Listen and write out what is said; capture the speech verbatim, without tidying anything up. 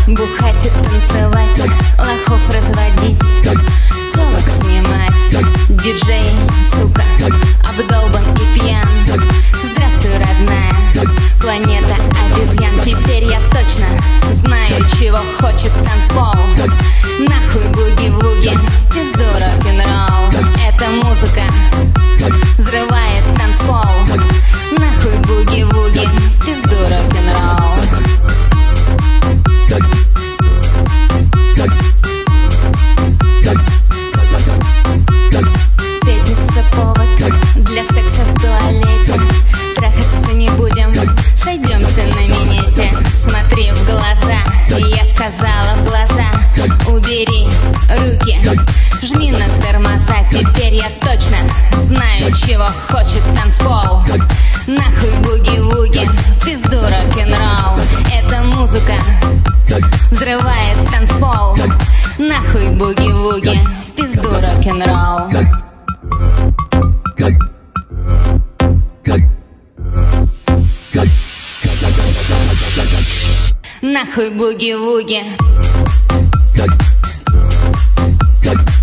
Бухать и танцевать, лохов разводить, телок снимать. Диджей, сука, обдолбан и пьян. Здравствуй, родная планета обезьян. Теперь я точно знаю, чего хочет танцпол. Нахуй буги-вуги, в пизду рок-н-ролл. Эта музыка взрывает танцпол. Нахуй буги-вуги, в пизду рок-н-ролл. Пятница повод для секса в туалете. Трахаться не будем, сойдемся на минете. Смотри в глаза, я сказала в глаза. Убери руки, жми на тормоза. Теперь я точно знаю, чего хочет танцпол. Нахуй буги-вуги, в пизду рок-н-ролл. Эта музыка взрывает танцпол. Нахуй буги-вуги, в пизду рок-н-ролл. Нахуй буги-вуги.